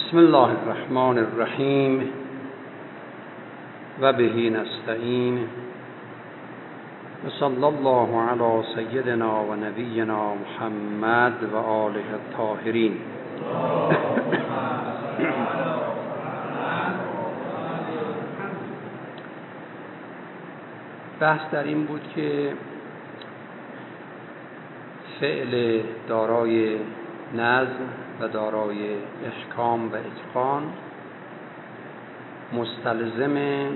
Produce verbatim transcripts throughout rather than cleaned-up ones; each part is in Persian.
بسم الله الرحمن الرحیم و به نستعین و صلی الله علی سیدنا و نبینا محمد و آله الطاهرین. بحث در این بود که فعل دارای نظم و دارای احکام و اتقان مستلزم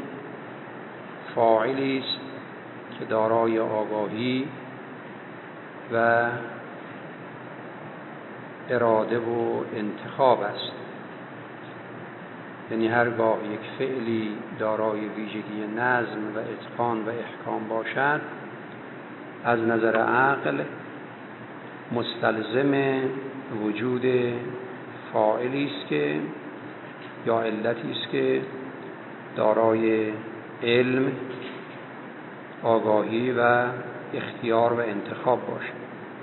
فاعلی است که دارای آگاهی و اراده و انتخاب است. یعنی هرگاه یک فعلی دارای ویژگی نظم و اتقان و احکام باشد، از نظر عقل مستلزم وجود فاعلی است که یا علتی است که دارای علم، آگاهی و اختیار و انتخاب باشد.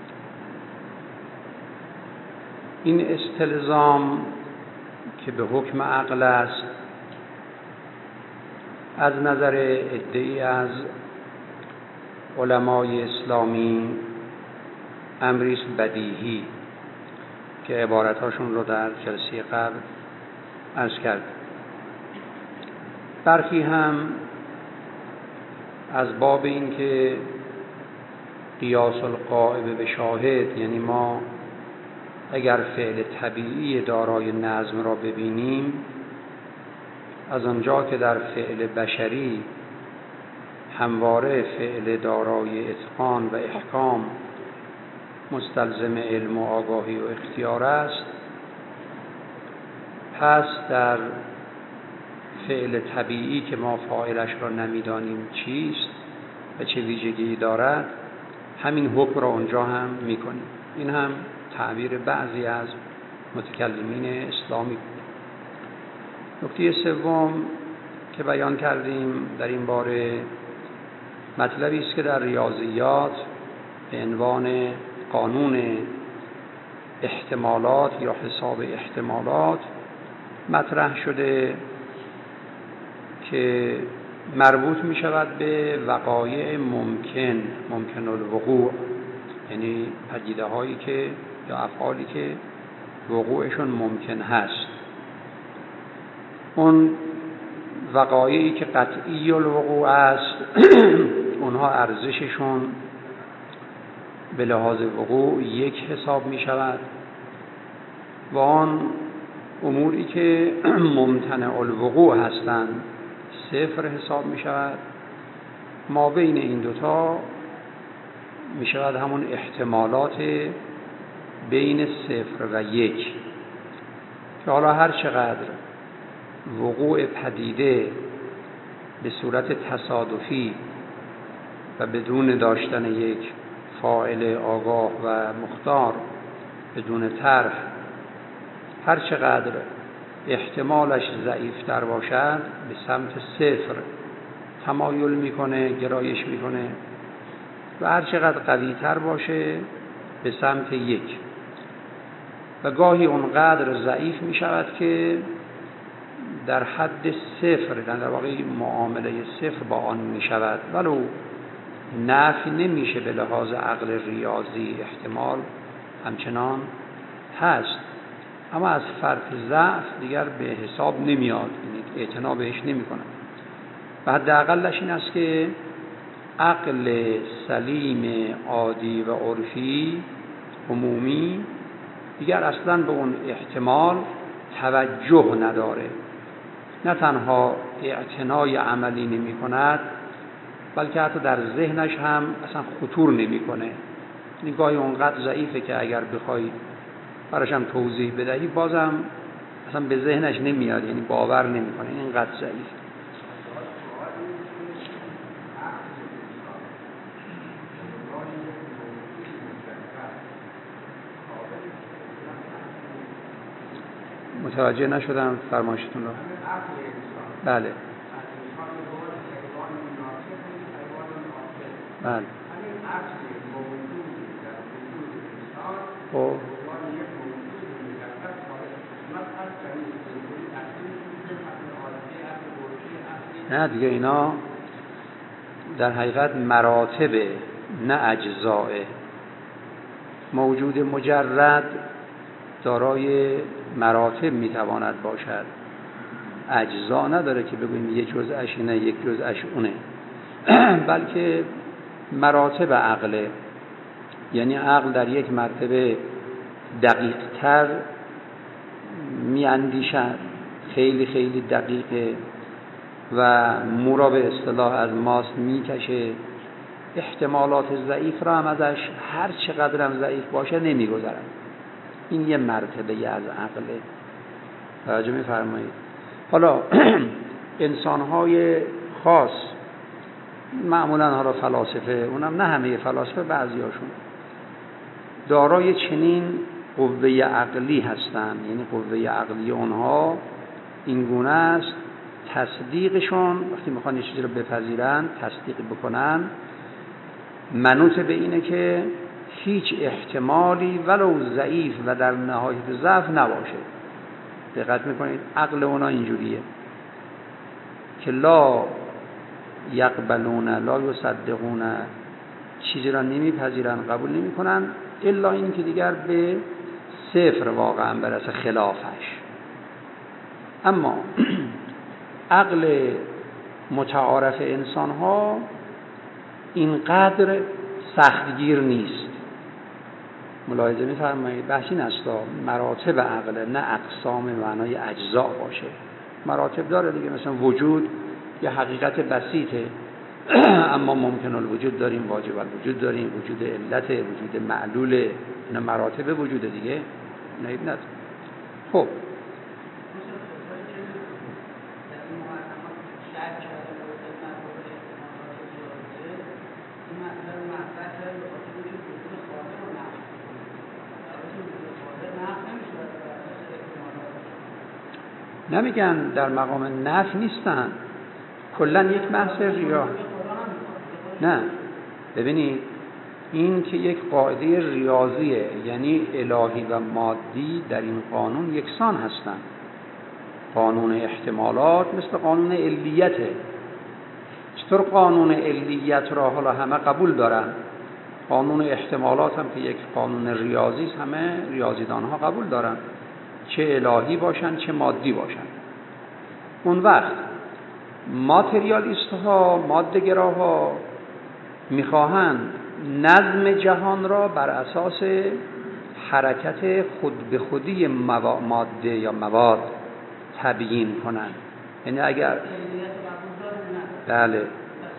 این استلزام که به حکم عقل است، از نظر عده‌ای از علمای اسلامی امری است بدیهی که عبارتاشون رو در جلسه قبل عرض کرد. برخی هم از باب این که قیاس الغائب به شاهد، یعنی ما اگر فعل طبیعی دارای نظم را ببینیم، از آنجا که در فعل بشری همواره فعل دارای اتقان و احکام مستلزم علم و آگاهی و اختیار است، پس در فعل طبیعی که ما فاعلش را نمیدانیم چیست و چه ویژگی دارد، همین حکم را اونجا هم میکنیم. این هم تعبیر بعضی از متکلمین اسلامی بود. نکته سوم که بیان کردیم در این باره مطلبی است که در ریاضیات به عنوان قانون احتمالات یا حساب احتمالات مطرح شده که مربوط می شود به وقایع ممکن ممکن الوقوع، یعنی پدیده هایی که یا افعالی که وقوعشون ممکن هست. اون وقایعی که قطعی الوقوع است اونها ارزششون به لحاظ وقوع یک حساب می شود و آن اموری که ممتنع الوقوع هستند صفر حساب می شود. ما بین این دوتا می شود همون احتمالات بین صفر و یک، که حالا هر چقدر وقوع پدیده به صورت تصادفی و بدون داشتن یک فاعل آگاه و مختار، بدون طرح، هر چقدر احتمالش ضعیفتر باشد به سمت صفر تمایل میکنه، گرایش میکنه، و هر چقدر قویتر باشه به سمت یک، و گاهی اونقدر ضعیف میشود که در حد صفر، در واقع معامله صفر با آن میشود، ولو نفی نمیشه به لحاظ عقل ریاضی، احتمال همچنان هست، اما از فرط ضعف دیگر به حساب نمیاد، یعنی اعتنا بهش نمی کنن. و حداقلش این است که عقل سلیم عادی و عرفی عمومی دیگر اصلا به اون احتمال توجه نداره، نه تنها اعتنای عملی نمی کند، بلکه حتی در ذهنش هم اصلا خطور نمی کنه. یعنی گاهی اونقدر ضعیفه که اگر بخوای براش هم توضیح بدهی بازم اصلا به ذهنش نمیاد، یعنی باور نمی کنه، اینقدر ضعیف. متوجه نشدم فرمایشتون رو. بله بله خب نه دیگه اینا در حقیقت مراتب نه اجزاء. موجود مجرد دارای مراتب میتواند باشد، اجزا نداره که بگوییم یک جزءش اینه یک جزءش اونه، بلکه مراتب عقله. یعنی عقل در یک مرتبه دقیق تر میاندیشد، خیلی خیلی دقیقه و مو به اصطلاح از ماست میکشه، احتمالات ضعیف را هم ازش هر چقدر هم ضعیف باشه نمیگذرد. این یه مرتبه از عقله. توجه میفرمایید؟ حالا انسان‌های خاص معمولاً حالا فلاسفه، اونم نه همه فلاسفه، بعضیاشون دارای چنین قوه عقلی هستند. یعنی قوه عقلی اونها این گونه است، تصدیقشون وقتی میخوان یه چیزی رو بپذیرن، تصدیق بکنن، منوط به اینه که هیچ احتمالی ولو ضعیف و در نهایت ضعف نباشه. دقت میکنید عقل اونا اینجوریه که لا یقبلون لا یصدقون، چیزی را نمیپذیرن، قبول نمیکنن الا این که دیگر به صفر واقعا برسه خلافش. اما عقل متعارف انسان ها اینقدر سختگیر نیست. ملاحظه می‌فرمایید؟ بحث این است مراتب عقل نه اقسام معنای اجزا باشه. مراتب داره دیگه، مثلا وجود یه حقیقت بسیطه اما ممکن الوجود داریم، واجب الوجود داریم، وجود علت، وجود معلول، اینا مراتب وجود دیگه. نهید نداره. خب نمیگن در مقام نفی نیستن، کلا یک بحث ریا. نه ببینید این که یک قاعده ریاضیه، یعنی الهی و مادی در این قانون یکسان هستن. قانون احتمالات مثل قانون علیته. چطور قانون علیت را حالا همه قبول دارن، قانون احتمالات هم که یک قانون ریاضی است همه ریاضیدان ها قبول دارن، چه الهی باشن چه مادی باشن. اون وقت ماتریالیست ها، ماده‌گراها میخواهند نظم جهان را بر اساس حرکت خود به خودی ماده یا مواد تبیین کنند. یعنی اگر بله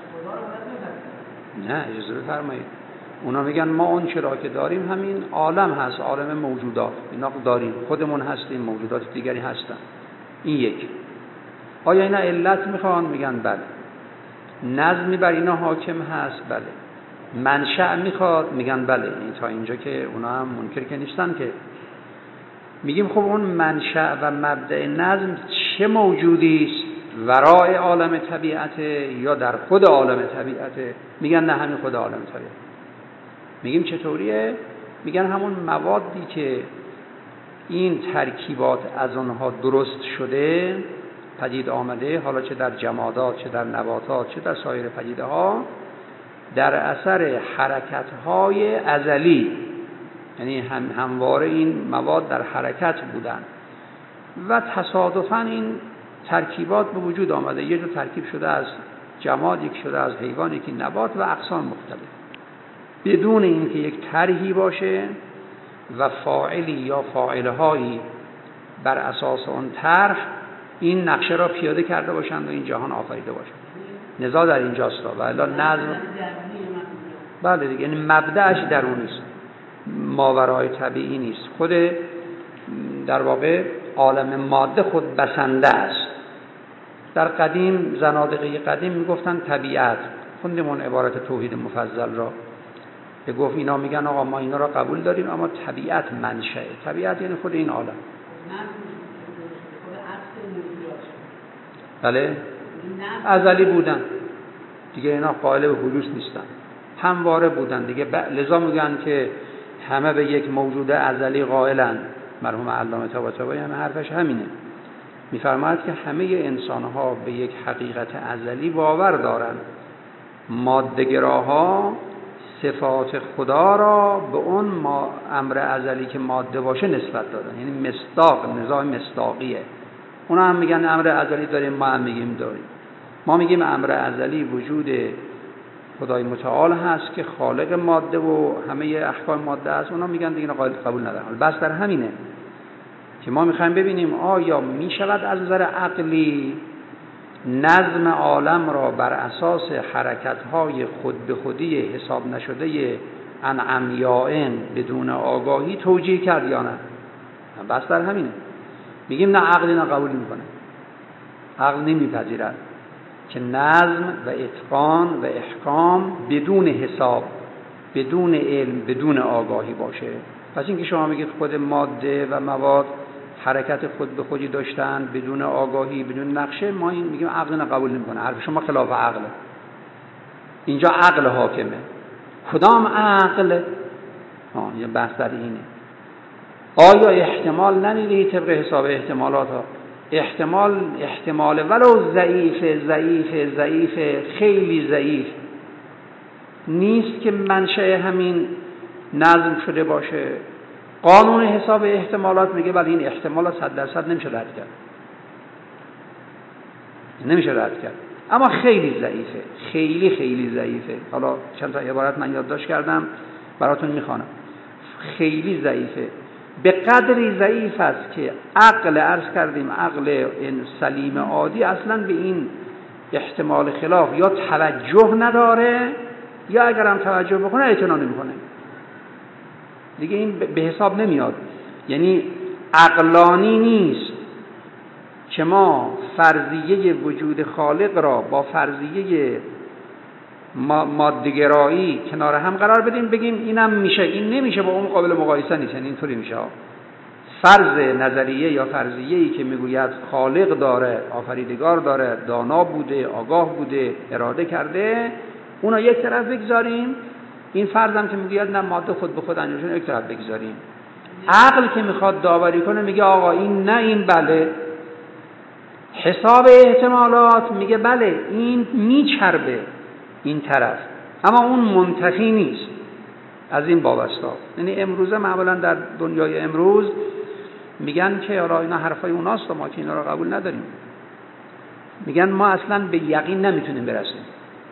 نه اجازه بفرمایید، اونا میگن ما اون چرا که داریم همین عالم هست، عالم موجودات، اینا داریم، خودمون هستیم، موجودات دیگری هستن. این یک. آیا اینا علت میخوان؟ میگن بله. نظمی بر اینا حاکم هست؟ بله. منشأ میخواد؟ میگن بله. این تا اینجا که اونا هم منکر که نیستن که. میگیم خب اون منشأ و مبدأ نظم چه موجودی است؟ ورای عالم طبیعته یا در خود عالم طبیعته؟ میگن نه همین خود عالم طبیعت. میگیم چطوریه؟ میگن همون موادی که این ترکیبات از اونها درست شده، پدید آمده، حالا چه در جمادات چه در نباتات چه در سایر پدیده ها، در اثر حرکت های ازلی، یعنی هم همواره این مواد در حرکت بودن و تصادفاً این ترکیبات به وجود آمده. یه جور ترکیب شده از جماد، یک شده از حیوان، یکی نبات و اقسام مختلف، بدون اینکه یک طرحی باشه و فاعلی یا فاعلهایی بر اساس اون طرح این نقشه را پیاده کرده باشند و این جهان آفریده باشند. نزاع در اینجاست و الا نظم بله دیگه، یعنی مبدأش درونی است، ماورای طبیعی نیست. خود در واقع عالم ماده خود بسنده است. در قدیم زنادقه قدیم میگفتن طبیعت، خوندمون عبارت توحید مفضل را که گفت اینا میگن آقا ما اینا را قبول داریم اما طبیعت منشأ، طبیعت یعنی خود این عالم. بله ازلی بودن دیگه، اینا قائل به حدوث نیستن، همواره بودن دیگه. لذا میگن که همه به یک موجود ازلی قائلن. مرحوم علامه طباطبایی هم حرفش همینه، می‌فرماید که همه انسان‌ها به یک حقیقت ازلی باور دارند. ماده‌گراها صفات خدا را به اون ما امر ازلی که ماده باشه نسبت دادن، یعنی مصداق، نظام مصداقیه. اونا هم میگن امر ازلی داریم، ما هم میگیم داریم. ما میگیم امر ازلی وجود خدای متعال هست که خالق ماده و همه احکام ماده است. اونا میگن دیگه قابل قبول ندارن. بس در همینه که ما میخوایم ببینیم آیا میشود از نظر عقلی نظم عالم را بر اساس حرکت‌های خود به خودی حساب نشده عن عمیاء بدون آگاهی توجیه کرد یا نه؟ بس در همینه. میگیم نه، عقل نه قبول میکنه. عقل نمیپذیرد که نظم و اتقان و احکام بدون حساب، بدون علم، بدون آگاهی باشه. پس اینکه شما میگید خود ماده و مواد حرکت خود به خودی داشتن بدون آگاهی، بدون نقشه، ما این میگیم عقل نه قبول نمیکنه. حرف شما خلاف عقله. اینجا عقل حاکمه. کدام عقل؟ آه یه بحث در اینه. آیا احتمال نمیدهی طبق حساب احتمالات ها؟ احتمال احتمال ولو ضعیف ضعیف ضعیف خیلی ضعیف نیست که منشأ همین نظم شده باشه. قانون حساب احتمالات میگه ولی این احتمالات صد درصد نمیشه رد کرد، نمیشه رد کرد، اما خیلی ضعیفه، خیلی خیلی ضعیفه. حالا چند تا عبارت من یادداشت کردم براتون میخوانم. خیلی ضعیفه، به قدری ضعیف است که عقل، عرض کردیم عقل سلیم عادی اصلا به این احتمال خلاف یا توجه نداره یا اگر هم توجه بکنه اعتنا نمیکنه دیگه. این به حساب نمیاد. یعنی عقلانی نیست که ما فرضیه وجود خالق را با فرضیه ماده‌گرایی کنار هم قرار بدیم بگیم اینم میشه، این نمیشه، با اون قابل مقایسه نیست. یعنی اینطوری میشه. فرض نظریه یا فرضیه‌ای که میگوید خالق داره، آفریدگار داره، دانا بوده، آگاه بوده، اراده کرده، اونا یک طرف بگذاریم. این فرضم که میگوید نه ماده خود به خود انجامشون یک طرف بگذاریم. عقل که میخواد داوری کنه میگه آقا این نه، این بله. حساب احتمالات میگه بله این میچربه این طرف، اما اون منتفی نیست از این وابستا. یعنی امروزه معمولا در دنیای امروز میگن که آره اینا حرفای اوناست و ما که اینا رو قبول نداریم. میگن ما اصلا به یقین نمیتونیم برسیم.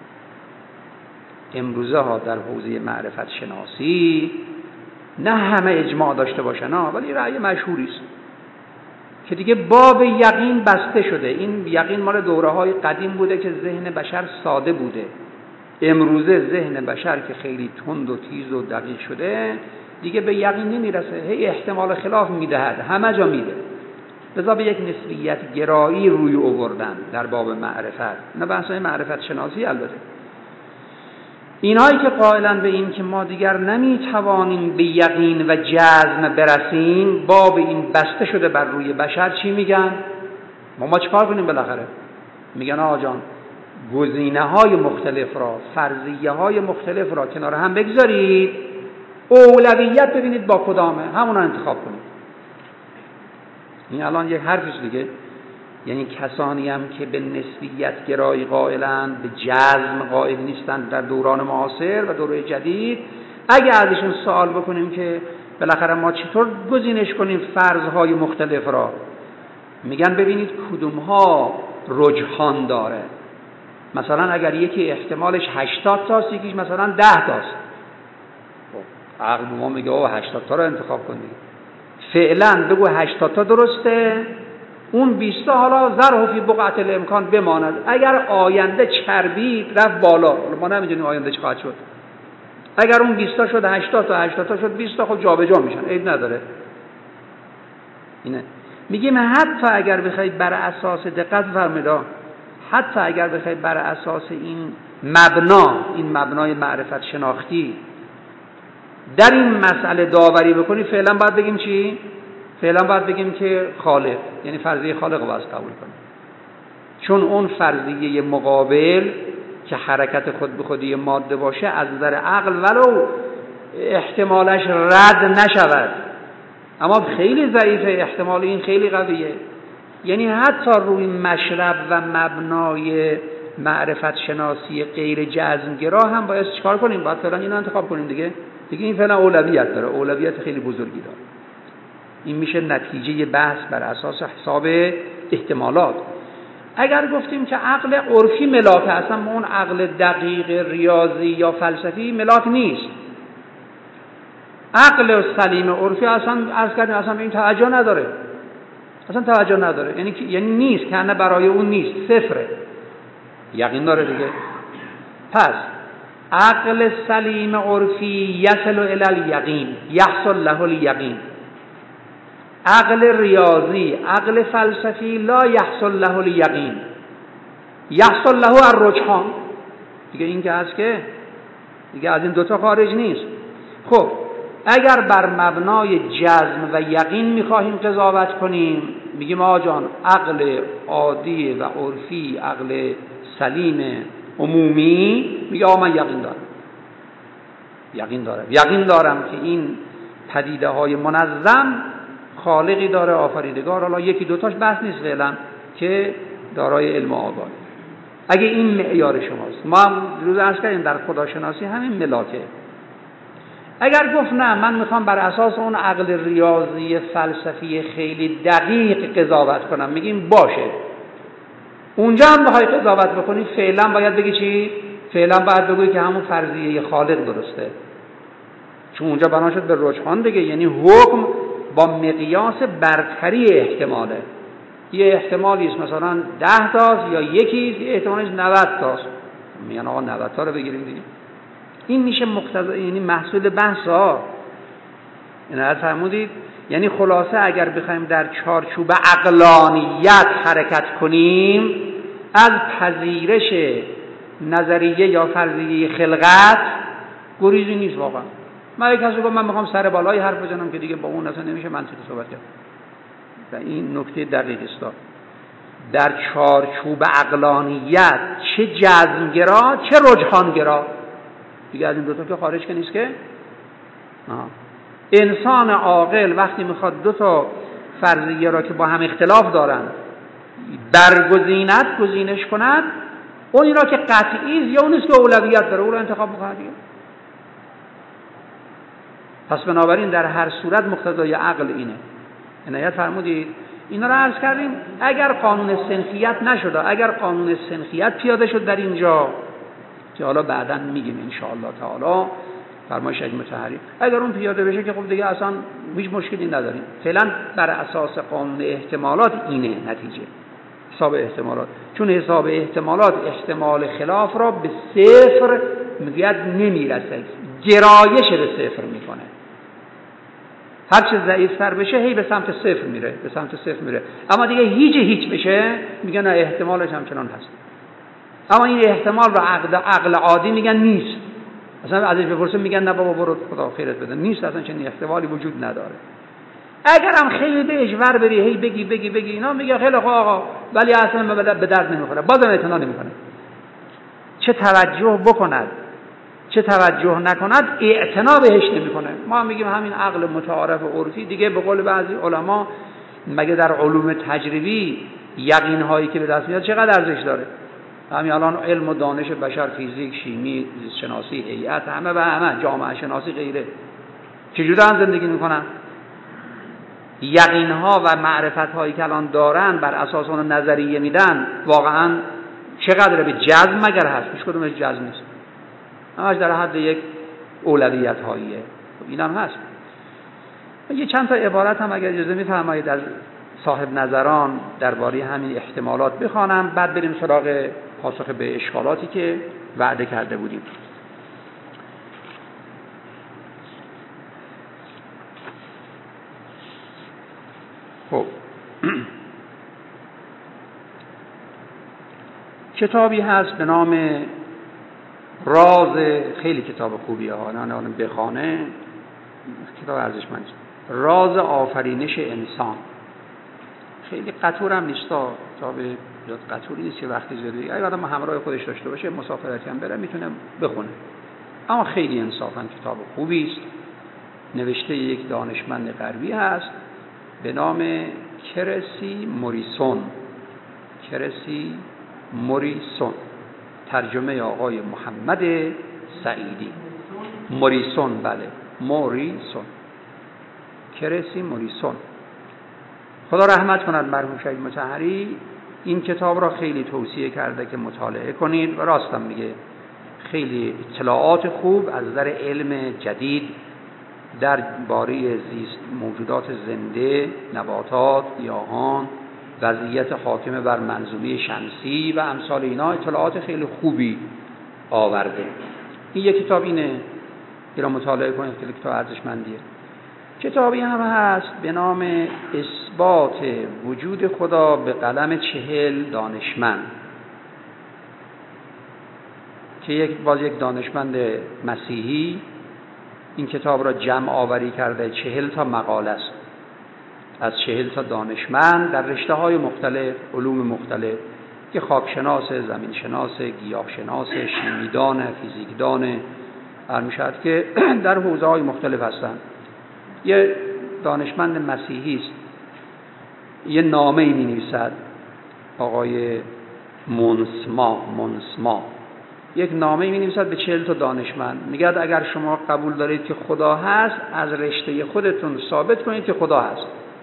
امروزه ها در حوزه معرفت شناسی نه همه اجماع داشته باشن ها، ولی رأی مشهوری است که دیگه باب یقین بسته شده. این یقین مال دوره های قدیم بوده که ذهن بشر ساده بوده. امروزه ذهن بشر که خیلی تند و تیز و دقیق شده دیگه به یقین نمیرسه، هی احتمال خلاف میدهد، همه جا میده. لذا به یک نسبیت گرایی روی آوردن در باب معرفت، نه بحثای معرفت شناسی. البته اینهایی که قائلن به این که ما دیگر نمیتوانیم به یقین و جزم برسیم، باب این بسته شده بر روی بشر، چی میگن؟ ما ما چیکار کنیم بالاخره؟ میگن آقا جان گزینه های مختلف را، فرضیه های مختلف را کنار هم بگذارید، اولویت ببینید با کدامه، همون رو انتخاب کنید. این الان یک حرفش دیگه. یعنی کسانی هم که به نسبیت گرایی قائلند، به جزم قائل نیستند در دوران معاصر و دوره جدید، اگه ازشون سوال بکنیم که بالاخره ما چطور گزینش کنیم فرضهای مختلف را، میگن ببینید کدوم ها رجحان داره. مثلا اگر یکی احتمالش هشتاد تاست، یکیش مثلا ده تاست، خب عقل ما میگه آه هشتاد تا رو انتخاب کنید. فعلا بگو هشتاد تا درسته، اون بیست تا حالا ذره فی بقعة الامکان بماند. اگر آینده چربید رفت بالا، ما نمیدونیم آینده چه خواهد شد. اگر اون بیست تا شد هشتاد تا، هشتاد تا شد بیست تا، خب جابجا میشن، عیب نداره. اینه میگیم حتی اگر بخواید بر اساس دقت فرمایید، حتی اگر بخواید بر اساس این مبنا، این مبنای معرفت شناختی در این مسئله داوری بکنید، فعلا باید بگیم چی؟ فعلا باید بگیم که خالق، یعنی فرضیه خالق رو باید قبول کنیم. چون اون فرضیه مقابل که حرکت خود به خودی ماده باشه از نظر عقل ولو احتمالش رد نشود، اما خیلی ضعیفه، احتمال این خیلی قویه. یعنی حتی روی مشرب و مبنای معرفت شناسی غیر جزمگرا هم باید چیکار کنیم؟ باید فعلا اینو انتخاب کنیم دیگه. دیگه این فعلا اولویت داره، اولویت خیلی بزرگی داره. این میشه نتیجه بحث بر اساس حساب احتمالات. اگر گفتیم که عقل عرفی ملاک اصلا ما اون عقل دقیق ریاضی یا فلسفی ملاک نیست. عقل سلیم عرفی اصلا عرض کردیم اصلا به این توجه نداره. اصلا توجه نداره. یعنی یعنی نیست، که نه برای اون نیست، صفره. یقین داره دیگه. پس عقل سلیم عرفی یصل الی الیقین، یحصل له الیقین. عقل ریاضی، عقل فلسفی لا یحصل له الیقین، یحصل له الرجحان. دیگه این که هست که دیگه از این دوتا خارج نیست. خب اگر بر مبنای جزم و یقین میخواهیم قضاوت کنیم، میگیم آقا جان عقل عادی و عرفی، عقل سلیم عمومی، میگه آقا من یقین دارم، یقین دارم یقین دارم که این پدیده های منظم خالقی داره، آفریدگار. حالا یکی دوتاش بحث نیست فعلا، که دارای علم و آگاه. اگه این معیار شماست، ما هم روز عرض کردیم در خداشناسی همین ملاکه. اگر گفت نه من میخوام بر اساس اون عقل ریاضی فلسفی خیلی دقیق قضاوت کنم، میگیم باشه. اونجا هم بخوای قضاوت بکنی فعلا باید بگی چی؟ فعلا باید بگویی که همون فرضیه خالق درسته، چون اونجا بنا شد به رجحان دیگه. یعنی حکم با مقیاس برتری احتماله. یه احتمالی است مثلا ده تاست یا یکی، یه احتمالیش نود تاست، میگن آقا نود تا رو بگیریم دیگه. این میشه مقتضا، یعنی محصول بحث ها. اینا فرمودید. یعنی خلاصه اگر بخوایم در چارچوب عقلانیت حرکت کنیم، از پذیرش نظریه یا فرضیه خلقت گریزی نیست واقعا. من یک کسی گفت من میخوام سر بالای حرف بزنم که دیگه با اون اصلا نمیشه منطقی صحبت کرد. و این نکته دقیق است. در چارچوب عقلانیت چه جزمگرا چه رجحانگرا، دیگه از این دو تا که خارج که نیست که. آه. انسان عاقل وقتی میخواد دو تا فرضیه را که با هم اختلاف دارن برگزیند، گزینش کند، اونی را که قطعی است یا اونیست که اولویت داره، اون را انتخاب میکنه دیگه. پس بنابراین در هر صورت مقتضای عقل اینه. عنایت فرمودید. اینا را عرض کردیم. اگر قانون سنخیت نشده، اگر قانون سنخیت پیاده شد در اینجا، که حالا بعداً میگیم ان شاء الله تعالی، فرمایش اجماع تحریم، اگر اون پیاده بشه که خب دیگه اصلا هیچ مشکلی نداریم. فعلا بر اساس قانون احتمالات اینه نتیجه، حساب احتمالات. چون حساب احتمالات احتمال خلاف را به صفر میگوید نمیرسه، گرایش به صفر میکنه. هر چه ضعیف‌تر بشه هی به سمت صفر میره، به سمت صفر میره. اما دیگه هیچ هیچ بشه میگن نه احتمالش همچنان هست. اما این احتمال رو عقل عقل عادی میگن نیست. اصلا ازش بپرسیم میگن نه بابا برو خدا خیرت بده، نیست، اصلا چنین احتمالی وجود نداره. اگر هم خیلی به اجبر بری هی بگی بگی بگی اینا، میگه خیلی خوب آقا، ولی اصلا به درد نمیخوره، بازم اعتنا نمیکنه. چه توجه بکند چه توجه نکند اعتنا بهش نمیکنه. ما هم میگیم همین عقل متعارف عرفی دیگه، به قول بعضی علما مگه در علوم تجربی یقین هایی که به دست میاد چقدر ارزش داره؟ همین الان علم و دانش بشر، فیزیک، شیمی، زیست شناسی، هیئت، همه و همه، جامعه شناسی، غیره، چجوری دارن زندگی میکنن؟ یقین ها و معرفت هایی که الان دارن بر اساس اون نظریه میدن، واقعا چقدر به جزم مگر هست؟ هیچ کدومش جزم نیست، همش در حد یک اولویت هاییه. این هم هست. یه چند تا عبارت هم اگر اجازه میفرمایید از صاحب نظران درباره همین احتمالات بخوانم، بعد بریم سراغ پاسخ به اشکالاتی که وعده کرده بودیم. خب کتابی هست به نام راز، خیلی کتاب خوبیه ها، نه نه بخونه، کتاب ارزشمندی، راز آفرینش انسان. خیلی قطور هم نیست، کتاب زیاد قطوری نیست که وقتی زیادی، اگه آدم همراه خودش داشته باشه مسافرتی هم بره میتونه بخونه. اما خیلی انصافا کتاب خوبی است. نوشته یک دانشمند غربی هست به نام کرسی موریسون. کرسی موریسون، ترجمه آقای محمد سعیدی. موریسون، بله، موریسون، کرسی موریسون. خدا رحمت کند مرحوم شهید مطهری. این کتاب را خیلی توصیه کرده که مطالعه کنید و راستم میگه خیلی اطلاعات خوب از نظر علم جدید در باره زیست موجودات زنده، نباتات، گیاهان، وضعیت حاکم بر منظومه شمسی و امثال اینا اطلاعات خیلی خوبی آورده. این یک کتاب اینه که را مطالعه کنید، خیلی کتاب ارزشمندیه. کتابی هم هست به نام اثبات وجود خدا به قلم چهل دانشمند که یک باز یک دانشمند مسیحی این کتاب را جمع آوری کرده. چهل تا مقاله است از چهل تا دانشمند در رشته‌های مختلف، علوم مختلف، که خاکشناس، زمینشناس، گیاهشناس، شیمیدان، فیزیکدان، هر میشد که در حوزه‌های مختلف هستند. یه دانشمند مسیحی است، یه نامه‌ای می‌نویسد، آقای مونسما مونسما یک نامه‌ای می‌نویسد به چهل تا دانشمند، میگه اگر شما قبول دارید که خدا هست، از رشته خودتون ثابت کنید که خدا هست.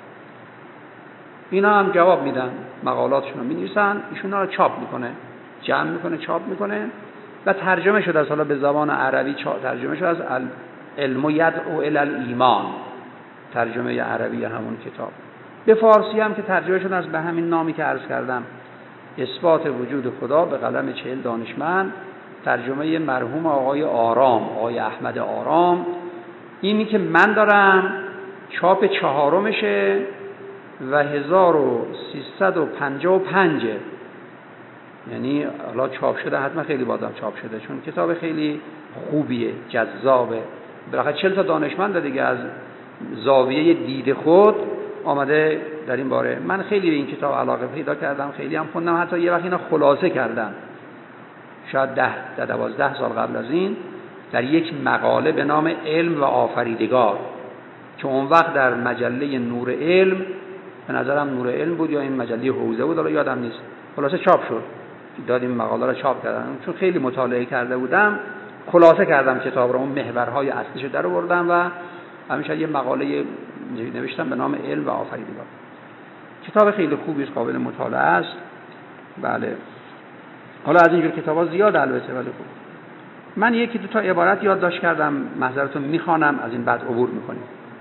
اینا هم جواب میدن، مقالاتشون رو می‌نویسن، ایشون رو چاپ میکنه، جمع میکنه، چاپ میکنه و ترجمه شده از حالا به زبان عربی، ترجمه شده از علم یدعو الی الایمان، ترجمه عربی همون کتاب. به فارسی هم که ترجمه شده از به همین نامی که عرض کردم، اثبات وجود خدا به قلم چهل دانشمند، ترجمه مرحوم آقای آرام، آقای احمد آرام. اینی که من دارم چاپ چهارمشه و هزار و سیصد و پنجاه و پنج، یعنی حالا چاپ شده، حتما خیلی بازم چاپ شده، چون کتاب خیلی خوبیه، جذابه. بالاخره چهل تا دانشمند دیگه از زاویه دید خود آمده در این باره. من خیلی به این کتاب علاقه پیدا کردم، خیلی هم خوندم، حتی یه وقت اینا خلاصه کردم، شاید ده ده دوازده سال قبل از این، در یک مقاله به نام علم و آفریدگار که اون وقت در مجله نور علم، به نظرم نور علم بود یا این مجله حوزه بود، حالا یادم نیست، خلاصه چاپ شد، دادیم مقاله رو چاپ کردم. چون خیلی مطالعه کرده بودم، خلاصه کردم کتاب رو، اون محورهای اصلیشو در آوردم و همیشه یه مقاله نوشتم به نام علم و آفریدگار. کتاب خیلی خوبی است، قابل مطالعه است. بله، حالا از اینجور کتابا زیاد البته، ولی خوب. من یکی دو تا عبارت یادداشت کردم، معذرتون میخوانم، از این بعد عبور میکنیم.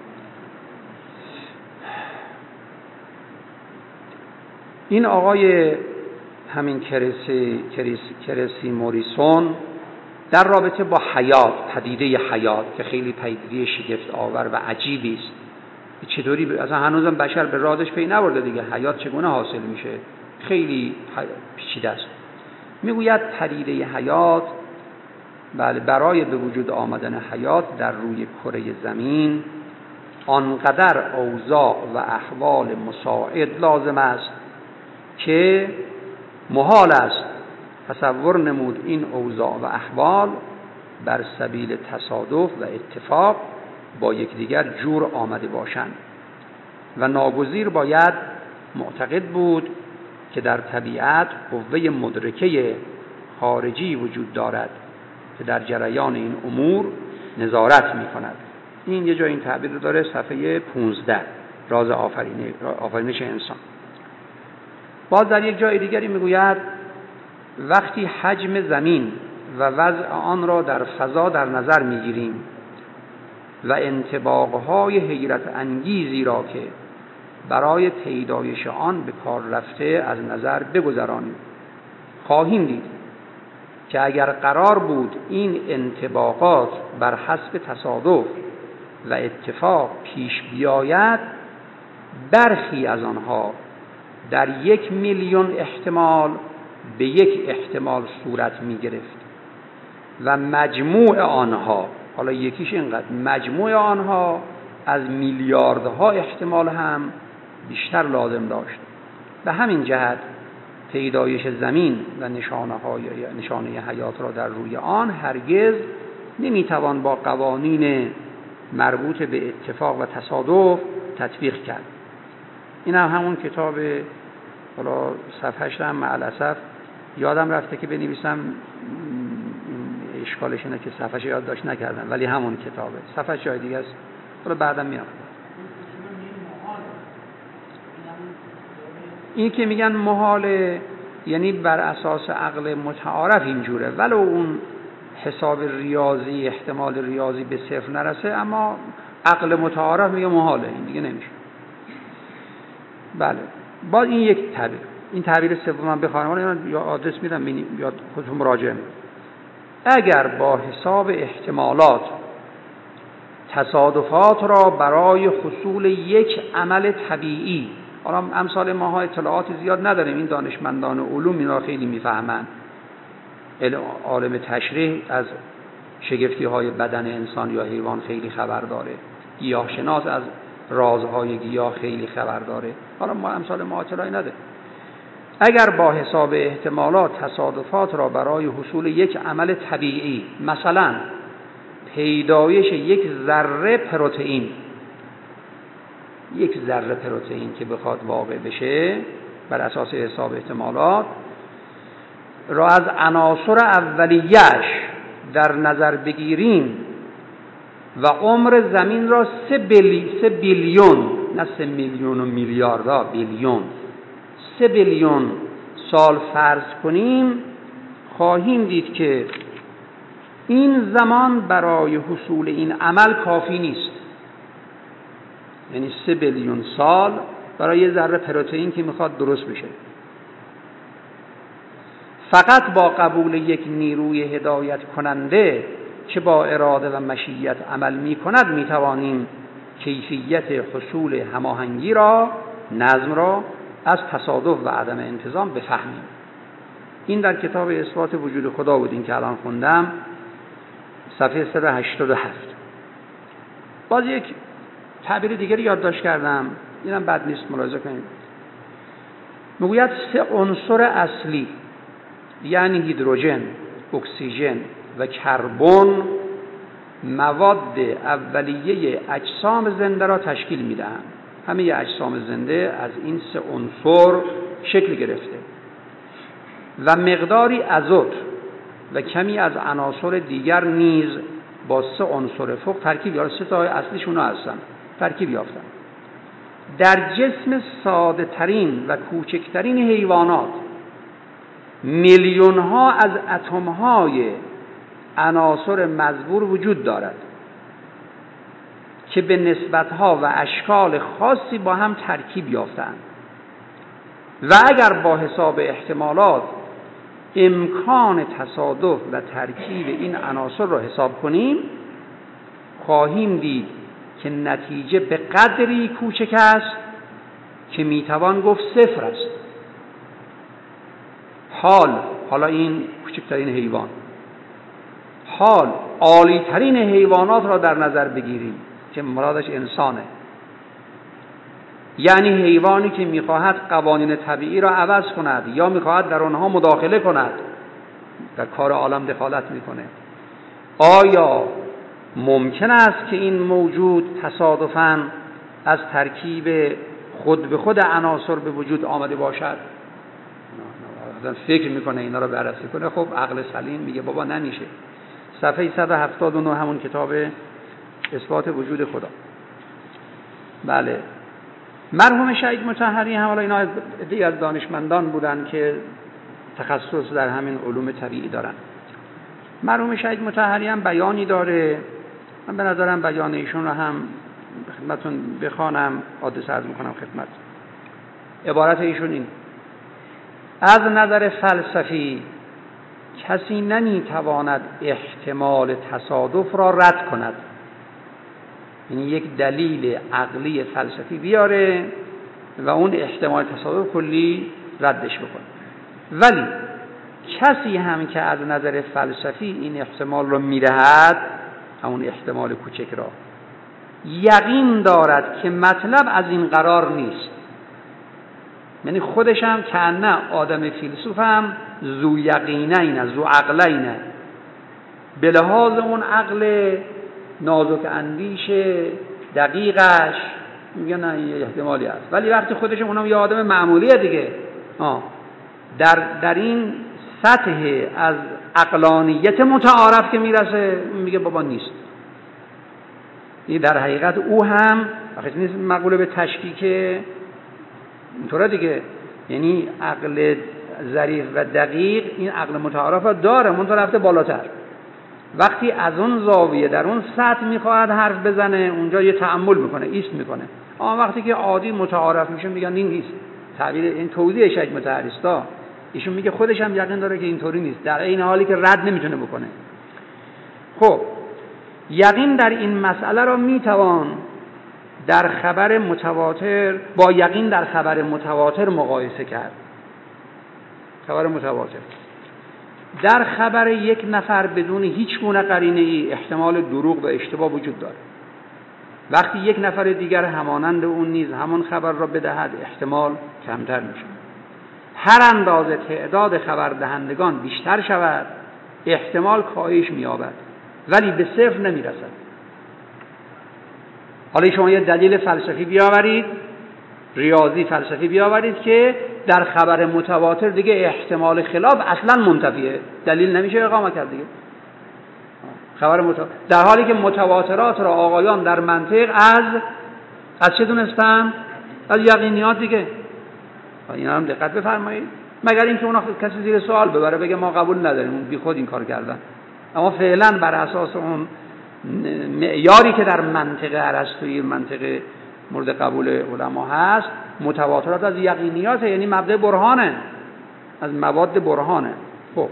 این آقای همین کرسی کرسی کرسی موریسون در رابطه با حیات، پدیده حیات که خیلی پدیده شگفت آور و عجیبی است، چطوری اصلا هنوزم بشر به رازش پی نبرده دیگه، حیات چگونه حاصل میشه، خیلی پیچیده است. میگوید پدیده حیات، بله، برای به وجود آمدن حیات در روی کره زمین آنقدر اوضاع و احوال مساعد لازم است که محال است تصور نمود این اوضاع و احوال بر سبیل تصادف و اتفاق با یکدیگر جور آمده باشند و ناگزیر باید معتقد بود که در طبیعت قوه مدرکه خارجی وجود دارد که در جریان این امور نظارت می کند. این یه جای این تعبیر رو داره، صفحه پانزده، راز آفرینش انسان. باز در یک جای دیگری میگوید وقتی حجم زمین و وضع آن را در فضا در نظر میگیریم و انطباقهای حیرت انگیزی را که برای پیدایش آن به کار رفته از نظر بگذرانیم، خواهیم دید که اگر قرار بود این انطباقات بر حسب تصادف و اتفاق پیش بیاید، برخی از آنها در یک میلیون احتمال به یک احتمال صورت می گرفت و مجموع آنها، حالا یکیش اینقدر، مجموع آنها از میلیاردها احتمال هم بیشتر لازم داشت. به همین جهت پیدایش زمین و نشانه های نشانه حیات را در روی آن هرگز نمیتوان با قوانین مربوط به اتفاق و تصادف تطبیق کرد. این هم همون کتاب، حالا صفحه‌اش هم مع الاسف یادم رفته که بنویسم، اشکالش اینه که صفحه‌اش یادداشت نکردم، ولی همون کتابه، صفحه‌اش جای دیگه است، حالا بعدم میام. این که میگن محاله یعنی بر اساس عقل متعارف اینجوره، ولو اون حساب ریاضی احتمال ریاضی به صفر نرسه، اما عقل متعارف میگه محاله، این دیگه نمیشه. بله، با این یک تعبیر. این تعبیر سوم من بخوام، یا آدرس میدم یا خودتون مراجعه کنید. اگر با حساب احتمالات تصادفات را برای حصول یک عمل طبیعی، حالا امثال ماها اطلاعات زیاد نداریم، این دانشمندان علوم اینا خیلی میفهمن، عالم تشریح از شگفتی های بدن انسان یا حیوان خیلی خبر داره، گیاهشناس از رازهای گیاه خیلی خبر داره، حالا ما امثال ما اطلاعی نداریم. اگر با حساب احتمالات تصادفات را برای حصول یک عمل طبیعی، مثلا پیدایش یک ذره پروتئین، یک ذره پروتئین که بخواد واقع بشه بر اساس حساب احتمالات، را از عناصر اولیه‌اش در نظر بگیریم و عمر زمین را سه بلی سه بیلیون، نه سه میلیون و میلیاردها، بیلیون، سه بیلیون سال فرض کنیم، خواهیم دید که این زمان برای حصول این عمل کافی نیست. یعنی سه بیلیون سال برای یه ذره پروتئین که میخواد درست بشه. فقط با قبول یک نیروی هدایت کننده که با اراده و مشیت عمل می کند می توانیم کیفیت حصول هماهنگی را، نظم را از تصادف و عدم انتظام بفهمیم. این در کتاب اثبات وجود خدا بود، این که الان خوندم، صفحه صد و هشتاد و هفت. باز یک تعبیر دیگری یادداشت کردم، اینم بد نیست ملاحظه کنید. میگوید سه عنصر اصلی، یعنی هیدروژن، اکسیژن و کربن، مواد اولیه اجسام زنده را تشکیل میدهند. همه اجسام زنده از این سه عنصر شکل گرفته و مقداری ازوت و کمی از عناصر دیگر نیز با سه عنصر فوق ترکیب یافتند. سه تا اصلیشون هستن، ترکیب یافتن. در جسم ساده ترین و کوچکترین حیوانات میلیون ها از اتم های عناصر مذکور وجود دارد که به نسبت ها و اشکال خاصی با هم ترکیب یافتند و اگر با حساب احتمالات امکان تصادف و ترکیب این عناصر را حساب کنیم، خواهیم دید که نتیجه به قدری کوچک است که میتوان گفت صفر است. حال حالا این کوچکترین حیوان، حال عالی ترین حیوانات را در نظر بگیریم که مرادش انسانه، یعنی حیوانی که میخواهد قوانین طبیعی را عوض کند یا میخواهد در آنها مداخله کند، در کار عالم دخالت میکنه. آیا ممکن است که این موجود تصادفاً از ترکیب خود به خود عناصر به وجود آمده باشد؟ آدم فکر میکنه اینا رو بررسی کنه، خب عقل سلیم میگه بابا نمیشه. صفحه صد و هفتاد و نه همون کتاب اثبات وجود خدا. بله، مرحوم شهید مطهری هم، حالا اینا دیگه از دانشمندان بودن که تخصص در همین علوم طبیعی دارن. مرحوم شهید مطهری هم بیانی داره، من به نظرم بیان ایشون رو هم خدمتتون بخوانم، آدرس عرض میکنم خدمت. عبارت ایشون این: از نظر فلسفی کسی نمیتواند احتمال تصادف را رد کند، یعنی یک دلیل عقلی فلسفی بیاره و اون احتمال تصادف کلی ردش بکنه، ولی کسی هم که از نظر فلسفی این احتمال رو میدهد، همون احتمال کوچک را، یقین دارد که مطلب از این قرار نیست، یعنی خودش هم که نه آدم فیلسوف هم ذو یقینه اینه، ذو عقله اینه، به لحاظ اون عقل نازک اندیش دقیقش میگن نه این احتمالی هست، ولی وقتی خودش اونم یه آدم معمولیه دیگه آه در در این سطح از عقلانیت متعارف که میرسه میگه بابا نیست. این در حقیقت او هم وقتی نیست مقوله به تشکیک اینطوره دیگه، یعنی عقل ظریف و دقیق این عقل متعارف داره، منتها رفته بالاتر. وقتی از اون زاویه در اون سطح میخواد حرف بزنه اونجا یه تأمل میکنه، ایست میکنه. اما وقتی که عادی متعارف میشه میگن این نیست. تعبیر این توضیح شیخ متحریستا، ایشون میگه خودش هم یقین داره که اینطوری نیست، در این حالی که رد نمیتونه بکنه. خب یقین در این مسئله را میتوان در خبر متواتر با یقین در خبر متواتر مقایسه کرد. خبر متواتر در خبر یک نفر بدون هیچ گونه قرینه ای احتمال دروغ و اشتباه وجود دارد. وقتی یک نفر دیگر همانند اون نیز همان خبر را بدهد احتمال کمتر میشه. هر اندازه تعداد خبر دهندگان بیشتر شود احتمال کاهش می‌یابد ولی به صفر نمیرسد. حالا شما یه دلیل فلسفی بیاورید، ریاضی فلسفی بیاورید که در خبر متواتر دیگه احتمال خلاف اصلا منتفیه، دلیل نمیشه اقامه کرد دیگه. خبر متواتر در حالی که متواترات را آقایان در منطق از از چه دونستن؟ از یقینیات دیگه. اینا هم دقت بفرمایید، مگر اینکه اونا کسی زیر سوال ببره بگه ما قبول نداریم، اون بی خود این کار کردن. اما فعلا بر اساس اون معیاری که در منطق ارسطویی، منطق مورد قبول علما هست، متواترات از یقینیات، یعنی مبدأ برهانه، از مواد برهانه. خب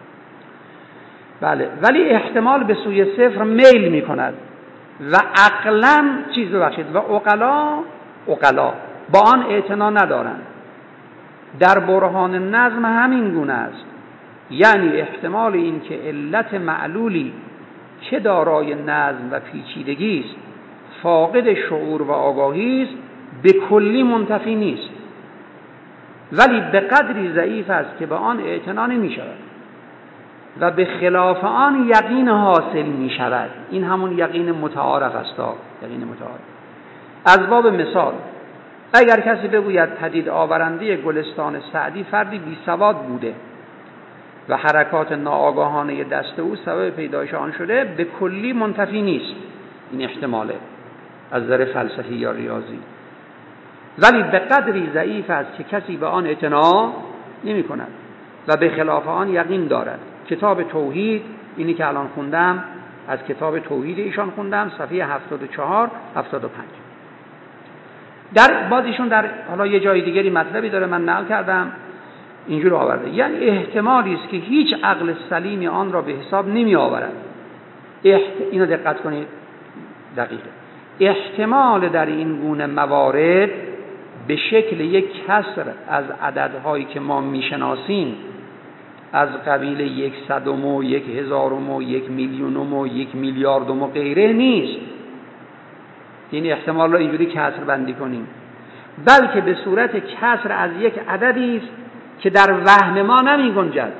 بله، ولی احتمال به سوی صفر میل می کند و عقلا چیز ببخشید و عقلا عقلا با آن اعتنا ندارند. در برهان نظم همین گونه است، یعنی احتمال این که علت معلولی که دارای نظم و پیچیدگی است فاقد شعور و آگاهی است به کلی منتفی نیست، ولی به قدری ضعیف است که به آن اعتنا نمی شود و به خلاف آن یقین حاصل می شود. این همون یقین متعارف است. یقین متعارف از باب مثال، اگر کسی بگوید پدید آورنده گلستان سعدی فردی بی سواد بوده و حرکات ناآگاهانه دست او سبب پیدایش آن شده، به کلی منتفی نیست. این احتماله از نظر فلسفی یا ریاضی، ولی به قدری ضعیف است که کسی به آن اعتنا نمی کند و به خلاف آن یقین دارد. کتاب توحید، اینی که الان خوندم از کتاب توحید ایشان خوندم، صفحه هفتاد و چهار هفتاد و پنج. در باز ایشون در حالا یه جای دیگری مطلبی داره من نقل کردم، اینجور آورده، یعنی احتمالی است که هیچ عقل سلیمی آن را به حساب نمی آورد. احت... اینو دقت کنید دقیقه. احتمال در این گونه موارد به شکل یک کسر از عددهایی که ما میشناسیم از قبیل یک صدم و یک هزارم و یک میلیونم و یک میلیاردم و غیره نیست. این احتمال را اینجوری کسر بندی کنیم، بلکه به صورت کسر از یک عددی است که در وهم ما نمی گنجد.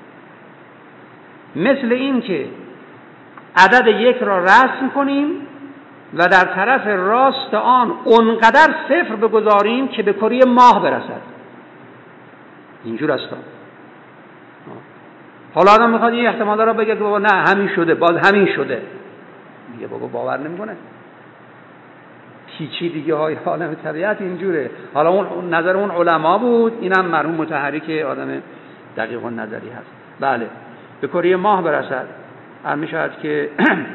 مثل این که عدد یک را رسم کنیم و در طرف راست آن اونقدر صفر بگذاریم که به کره ماه برسد. اینجور است. حالا آدم میخواد این احتمال را بگه که بابا نه همین شده، باز همین شده، میگه بابا باور نمیکنه. هیچی دیگه های عالم طبیعت اینجوره. حالا اون نظر اون علما بود، اینم مرحوم متحری که آدم دقیق نظری هست. بله، به کره ماه برسد. می شود که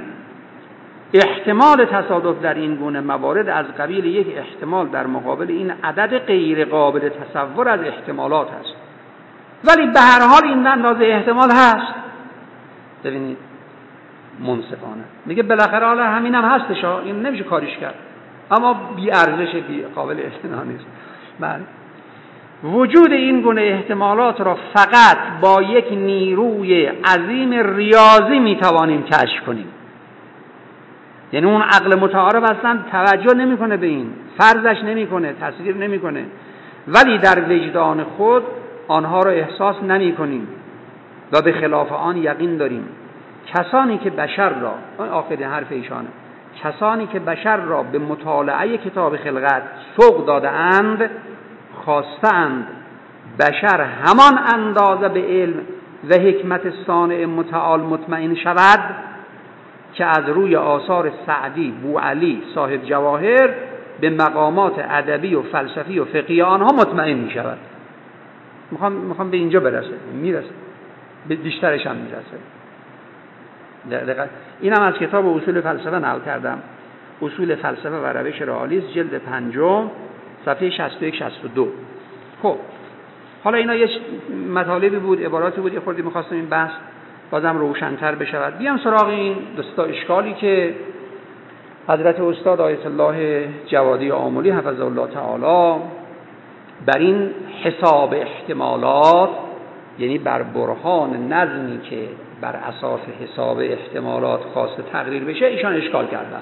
احتمال تصادف در این گونه موارد از قبیل یک احتمال در مقابل این عدد غیر قابل تصور از احتمالات است، ولی به هر حال این اندازه احتمال هست. ببینید منصفانه میگه بالاخره حالا همین هم هستش، این نمیشه کاریش کرد، اما بی ارزش، بی قابل اعتنا نیست. بله، وجود این گونه احتمالات را فقط با یک نیروی عظیم ریاضی میتوانیم کشف کنیم. یعنی اون عقل متعارف اصلا توجه نمیکنه به این، فرضش نمیکنه، تصویر نمیکنه، ولی در وجدان خود آنها را احساس نمیکنیم و به خلاف آن یقین داریم. کسانی که بشر را، آخرین حرف ایشانه، کسانی که بشر را به مطالعه کتاب خلقت سوق داده‌اند خواستند بشر همان اندازه به علم و حکمت صانع متعال مطمئن شود که از روی آثار سعدی، بوعلی، صاحب جواهر به مقامات ادبی و فلسفی و فقهی آنها مطمئن می شود. میخوام میخوام به اینجا برسه، میرسه، به بیشترش هم میرسه. دقیقاً اینم از کتاب اصول فلسفه نقل کردم. اصول فلسفه و روش رئالیسم جلد پنجم صفحه شصت و یک شصت و دو. خب حالا اینا یه مطالبی بود، عباراتی بود، یه خورده می‌خواستم این بحث بازم روشن‌تر بشود. بیام سراغ این دو تا اشکالی که حضرت استاد آیت الله جوادی آملی حفظه الله تعالی بر این حساب احتمالات، یعنی بر برهان نظمی که بر اساس حساب احتمالات خواسته تقریر بشه، ایشان اشکال کردن.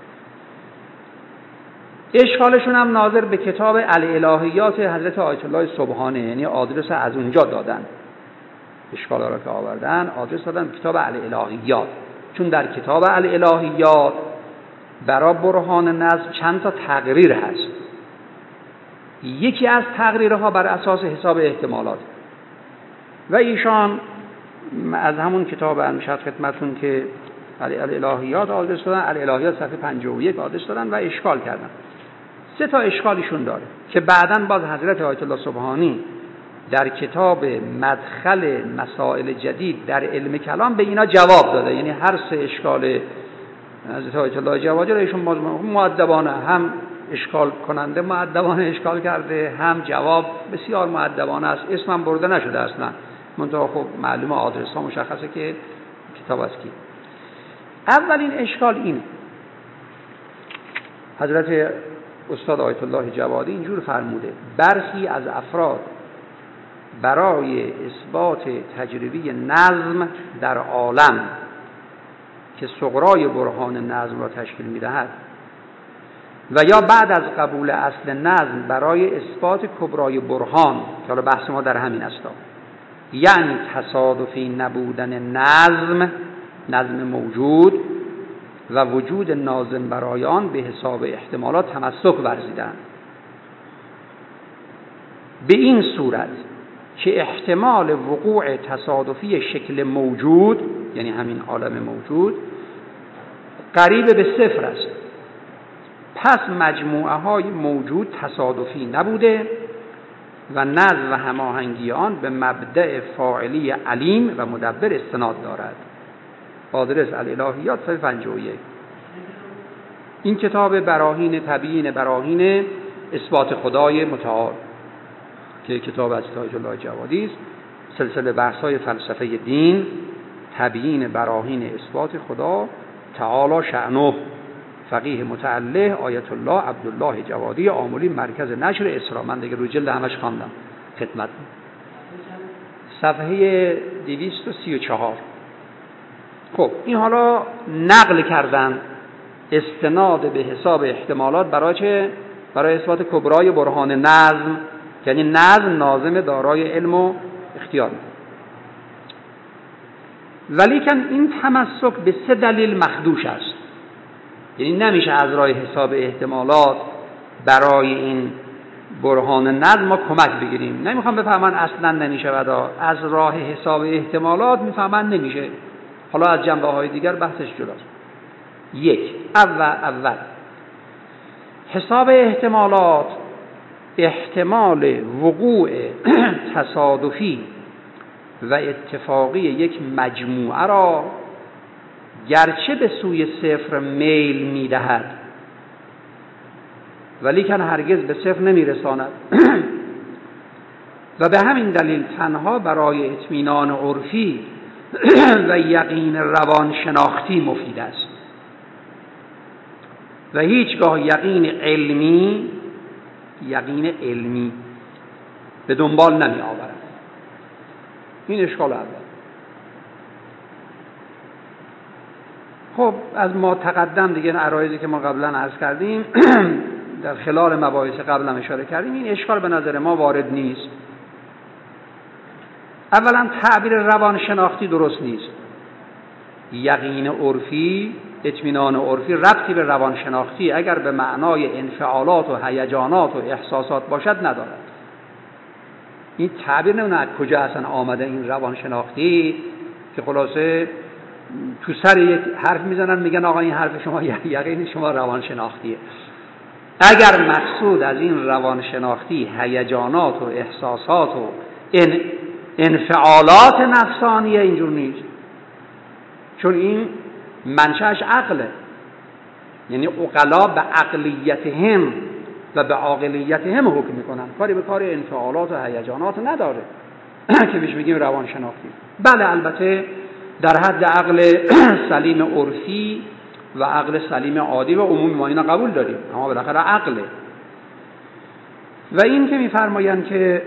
اشکالشون هم ناظر به کتاب الالهیات حضرت آیت الله سبحانی، یعنی آدرس از اونجا دادن. اشکالا را که آوردن آدرس دادن به کتاب الالهیات، چون در کتاب الالهیات برای برهان نظم چند تا تقریر هست. یکی از تقریرها بر اساس حساب احتمالات و ایشان از همون کتاب انشاد خدمتون که الالهیات آدرس دادن، الالهیات صفحه پنجاه و یک آدرس دادن و اشکال کردن. سه تا اشکالیشون داره که بعداً باز حضرت آیت الله سبحانی در کتاب مدخل مسائل جدید در علم کلام به اینا جواب داده. یعنی هر سه اشکال حضرت آیت الله جوادی را ایشون مؤدبانه هم اشکال کننده مؤدبانه اشکال کرده، هم جواب بسیار مؤدبانه است. اسمم برده نشده اصلا، منتها خب معلومه آدرس ها مشخصه که کتاب است کی. اولین اشکال این، حضرت استاد آیت الله جوادی اینجور فرموده: برخی از افراد برای اثبات تجربی نظم در عالم که صغرای برهان نظم را تشکیل می‌دهد و یا بعد از قبول اصل نظم برای اثبات کبرای برهان، که حالا بحث ما در همین است، یعنی تصادفی نبودن نظم نظم موجود و وجود ناظم برای آن به حساب احتمالات تمسک ورزیدند. به این صورت که احتمال وقوع تصادفی شکل موجود، یعنی همین عالم موجود، قریب به صفر است، پس مجموعه های موجود تصادفی نبوده و نظم و هماهنگی آن به مبدأ فاعلی علیم و مدبر استناد دارد. آدرس الالهیات صفحه پنجاه و یک. این کتاب براهین تبیین براهین اثبات خدای متعال که کتاب از آیت الله جوادی است، سلسله بحث‌های فلسفه دین، تبیین براهین اثبات خدا تعالی شأنه، فقیه متعله آیت الله عبدالله جوادی آملی، مرکز نشر اسرا. من دیگه رو جلد همش خواندم خدمت. صفحه دویست و سی و چهار. خب این حالا نقل کردن استناد به حساب احتمالات برای چه؟ برای اثبات کبرای برهان نظم، یعنی نظم ناظم دارای علم و اختیار. ولیکن این تمسک به سه دلیل مخدوش است. یعنی نمیشه از راه حساب احتمالات برای این برهان نظم ما کمک بگیریم. نمیخوام بفهمن اصلا نمیشه و از راه حساب احتمالات میفهمن نمیشه. حالا از جنبه های دیگر بحثش جداست. یک، اول اول حساب احتمالات احتمال وقوع تصادفی و اتفاقی یک مجموعه را گرچه به سوی صفر میل میدهد ولیکن هرگز به صفر نمیرساند و به همین دلیل تنها برای اطمینان عرفی و یقین روان شناختی مفید است و هیچگاه یقین علمی یقین علمی به دنبال نمی آورد. این اشکال اول. خب از ما تقدم دیگه عرایضی که ما قبلا عرض کردیم در خلال مباحث قبلا اشاره کردیم، این اشکال به نظر ما وارد نیست. اولا تعبیر روان شناختی درست نیست. یقین عرفی اطمینان عرفی ربطی به روانشناختی اگر به معنای انفعالات و هیجانات و احساسات باشد ندارد. این تعبیر نمیدونم از کجا اصلا آمده این روانشناختی، که خلاصه تو سر یک حرف میزنن میگن آقا این حرف شما یقین شما روانشناختیه. اگر مقصود از این روانشناختی هیجانات و احساسات و انفعالات نفسانیه، اینجور نیست، چون این منشأش عقله. یعنی عقلا به عقلیتهم و به عاقلیتهم حکم میکنن، کاری به کار انفعالات و هیجانات نداره که بهش بگیم روانشناختی. بله البته در حد عقل سلیم عرفی و عقل سلیم عادی و عمومی ما اینا قبول داریم، اما بالاخره عقله. و این که میفرمایند که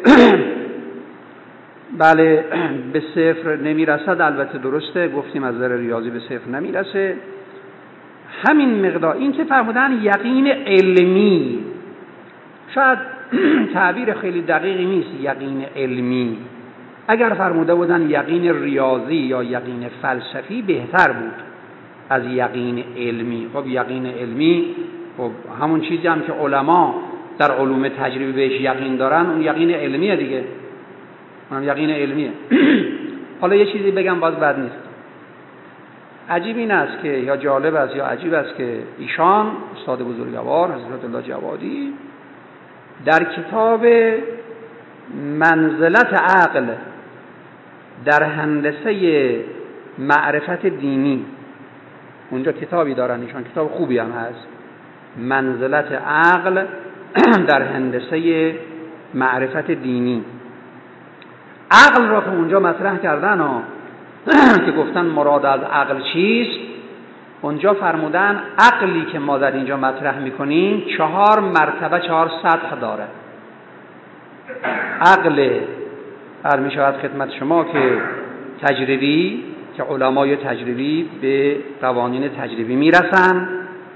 بله به صفر نمیرسد، البته درسته، گفتیم از نظر ریاضی به صفر نمیرسه. همین مقدار. این که فرمودن یقین علمی، شاید تعبیر خیلی دقیقی نیست یقین علمی. اگر فرموده بودن یقین ریاضی یا یقین فلسفی بهتر بود از یقین علمی. خب یقین علمی خب همون چیزی هم که علما در علوم تجربی بهش یقین دارن، اون یقین علمیه دیگه، اونم یقین علمیه. حالا یه چیزی بگم باز بد نیست. عجیب این است که یا جالب است یا عجیب است که ایشان استاد بزرگوار حضرت الله جوادی در کتاب منزلت عقل در هندسه معرفت دینی، اونجا کتابی دارن ایشان، کتاب خوبی هم هست، منزلت عقل در هندسه معرفت دینی. عقل را که اونجا مطرح کردن ها که گفتن مراد از عقل چیست، اونجا فرمودن عقلی که ما در اینجا مطرح میکنیم چهار مرتبه، چهار سطح داره. عقل هر می شود خدمت شما که تجربی، که علمای تجربی به قوانین تجربی میرسن.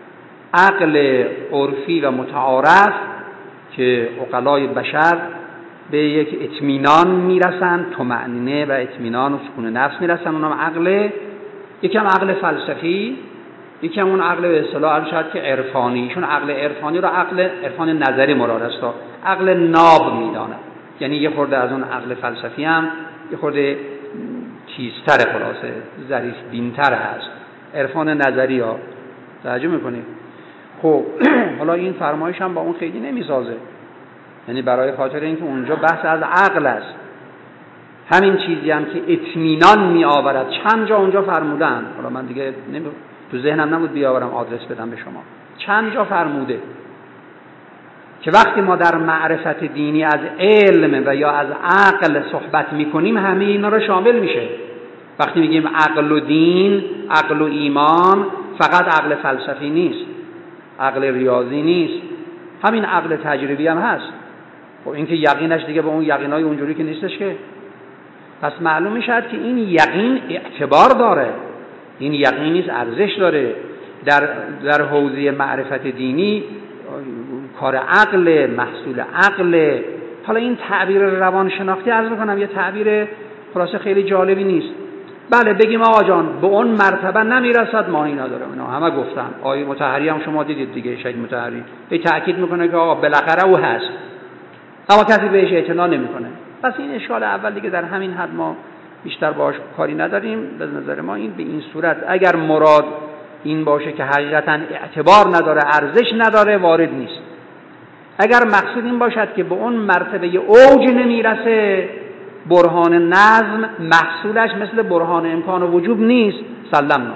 عقل عرفی و متعارف که عقلای بشر به یک اطمینان میرسن، طمأنینه و اطمینان و سکون نفس میرسن، اونم عقل. یکم عقل فلسفی، یکم اون عقل به اصطلاح عرض شد که عرفانی. چون عقل عرفانی رو عقل عرفان نظری مراد است، عقل ناب میدانه، یعنی یه خورده از اون عقل فلسفی هم یه خورده چیزتر، خلاصه ظریف بینتر هست. عرفان نظری ها توجه میکنید. خب حالا این فرمایش هم با اون خیلی نمیسازه، یعنی برای خاطر اینکه اونجا بحث از عقل است. همین چیزی هم که اطمینان می آورد چند جا اونجا فرمودن، حالا من دیگه نمی... تو ذهنم نبود بیاورم آدرس بدم به شما، چند جا فرموده که وقتی ما در معرفت دینی از علم و یا از عقل صحبت میکنیم همه اینا رو شامل میشه. وقتی میگیم عقل و دین، عقل و ایمان، فقط عقل فلسفی نیست، عقل ریاضی نیست، همین عقل تجربی هم هست. خب این که یقینش دیگه به اون یقینای اونجوری که نیستش که. پس معلوم میشد که این یقین اعتبار داره، این یقین نیست ارزش داره. در در حوزه معرفت دینی کار عقل، محصول عقل. حالا این تعبیر روانشناختی عرض میکنم یه تعبیر خلاصه خیلی جالبی نیست. بله بگیم آقا جان به اون مرتبه نمیرسد، معنی نداره. اینا همه گفتن. آیه مطهری هم شما دیدید دیگه، شهید مطهری به تاکید میکنه که آقا بالاخره او هست، اما کسی بهش اعتنا نمیکنه. پس این اشکال اول دیگه در همین حد ما بیشتر باهاش کاری نداریم. به نظر ما این به این صورت اگر مراد این باشه که حقیقتا اعتبار نداره، ارزش نداره، وارد نیست. اگر مقصود این باشد که به اون مرتبه اوج نمیرسه، برهان نظم محصولش مثل برهان امکان و وجوب نیست، سلمنا.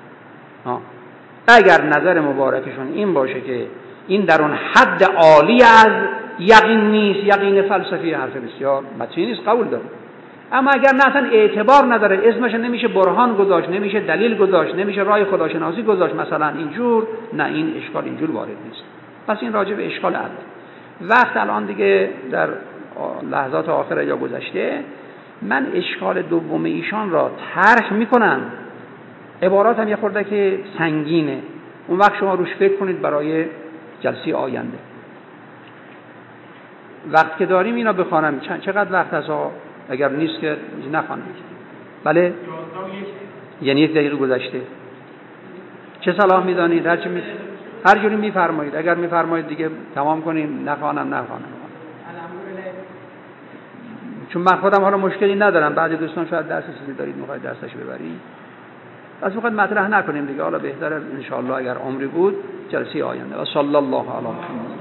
اگر نظر مبارکشون این باشه که این در اون حد عالی از یقین نیست، یقین فلسفی، حرف بسیار متین نیست، قبول دارم. اما اگر نه اصلا اعتبار نداره، اسمش نمیشه برهان گذاشت، نمیشه دلیل گذاشت، نمیشه راه خداشناسی گذاشت مثلا اینجور، نه این اشکال اینجور وارد نیست. پس این راجع به اشکال اول. وقت الان دیگه در لحظات آخر یا گذشته، من اشکال دوم ایشان را طرح میکنم. عباراتم یه خورده که سنگینه، اون وقت شما روش فکر کنید برای جلسه آینده. وقت که داریم اینا بخوانم. چقدر وقت هست آقا؟ اگر نیست که نخوانم. بله؟ یعنی یک دقیقه گذشته. چه صلاح می‌دانید؟ هر چی می هر جوری می‌فرمایید. اگر می‌فرمایید دیگه تمام کنیم، نخوانم نخوانم. چون من خودم حالا مشکلی ندارم، بعضی دوستان شاید درس چیزی دارید می‌خواید درسش ببرید، از وقت مطرح نکنیم دیگه. حالا بهتره ان شاء الله اگر عمری بود جلسه آینده. و صلی الله علی محمد.